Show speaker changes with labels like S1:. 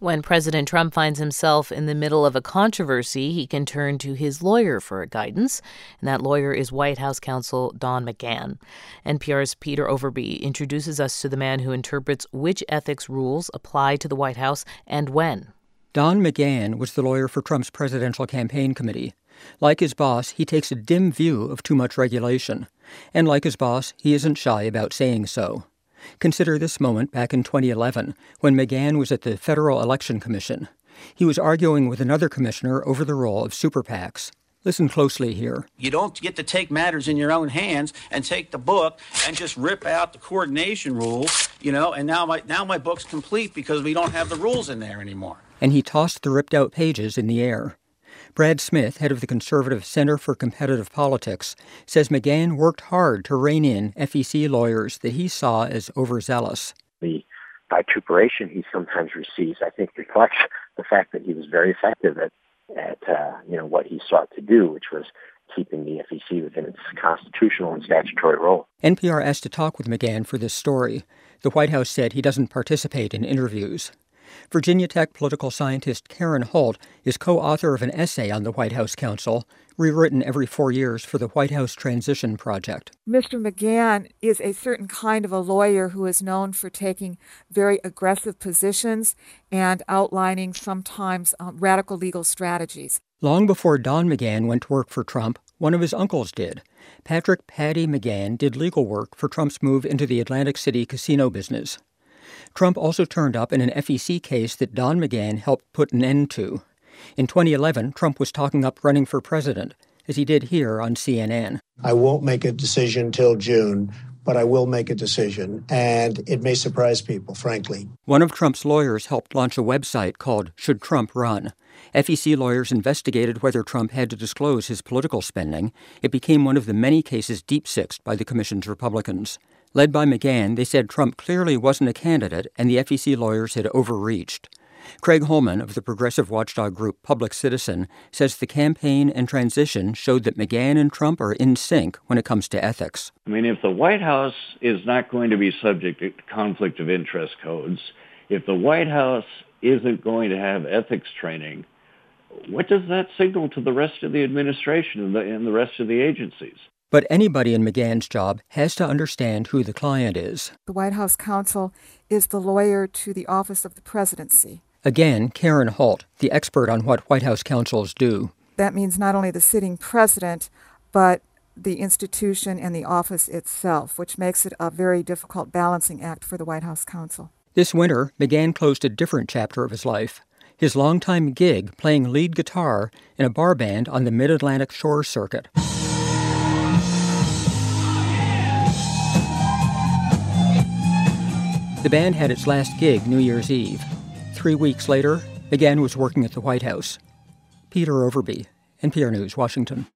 S1: When President Trump finds himself in the middle of a controversy, he can turn to his lawyer for guidance, and that lawyer is White House counsel Don McGahn. NPR's Peter Overby introduces us to the man who interprets which ethics rules apply to the White House and when.
S2: Don McGahn was the lawyer for Trump's presidential campaign committee. Like his boss, he takes a dim view of too much regulation. And like his boss, he isn't shy about saying so. Consider this moment back in 2011, when McGahn was at the Federal Election Commission. He was arguing with another commissioner over the role of super PACs. Listen closely here.
S3: You don't get to take matters in your own hands and take the book and just rip out the coordination rules, and now my book's complete because we don't have the rules in there anymore.
S2: And he tossed the ripped-out pages in the air. Brad Smith, head of the conservative Center for Competitive Politics, says McGahn worked hard to rein in FEC lawyers that he saw as overzealous.
S4: The vituperation he sometimes receives, I think, reflects the fact that he was very effective at what he sought to do, which was keeping the FEC within its constitutional and statutory role.
S2: NPR asked to talk with McGahn for this story. The White House said he doesn't participate in interviews. Virginia Tech political scientist Karen Holt is co-author of an essay on the White House Counsel, rewritten every 4 years for the White House Transition Project.
S5: Mr. McGahn is a certain kind of a lawyer who is known for taking very aggressive positions and outlining sometimes radical legal strategies.
S2: Long before Don McGahn went to work for Trump, one of his uncles did. Patrick Paddy McGahn did legal work for Trump's move into the Atlantic City casino business. Trump also turned up in an FEC case that Don McGahn helped put an end to. In 2011, Trump was talking up running for president, as he did here on CNN.
S6: I won't make a decision till June, but I will make a decision, and it may surprise people, frankly.
S2: One of Trump's lawyers helped launch a website called Should Trump Run? FEC lawyers investigated whether Trump had to disclose his political spending. It became one of the many cases deep-sixed by the commission's Republicans. Led by McGahn, they said Trump clearly wasn't a candidate and the FEC lawyers had overreached. Craig Holman of the progressive watchdog group Public Citizen says the campaign and transition showed that McGahn and Trump are in sync when it comes to ethics.
S7: I mean, if the White House is not going to be subject to conflict of interest codes, if the White House isn't going to have ethics training, what does that signal to the rest of the administration and the rest of the agencies?
S2: But anybody in McGahn's job has to understand who the client is.
S5: The White House counsel is the lawyer to the office of the presidency.
S2: Again, Karen Holt, the expert on what White House counsels do.
S5: That means not only the sitting president, but the institution and the office itself, which makes it a very difficult balancing act for the White House counsel.
S2: This winter, McGahn closed a different chapter of his life. His longtime gig playing lead guitar in a bar band on the Mid-Atlantic Shore circuit. The band had its last gig New Year's Eve. 3 weeks later, McGahn was working at the White House. Peter Overby, NPR News, Washington.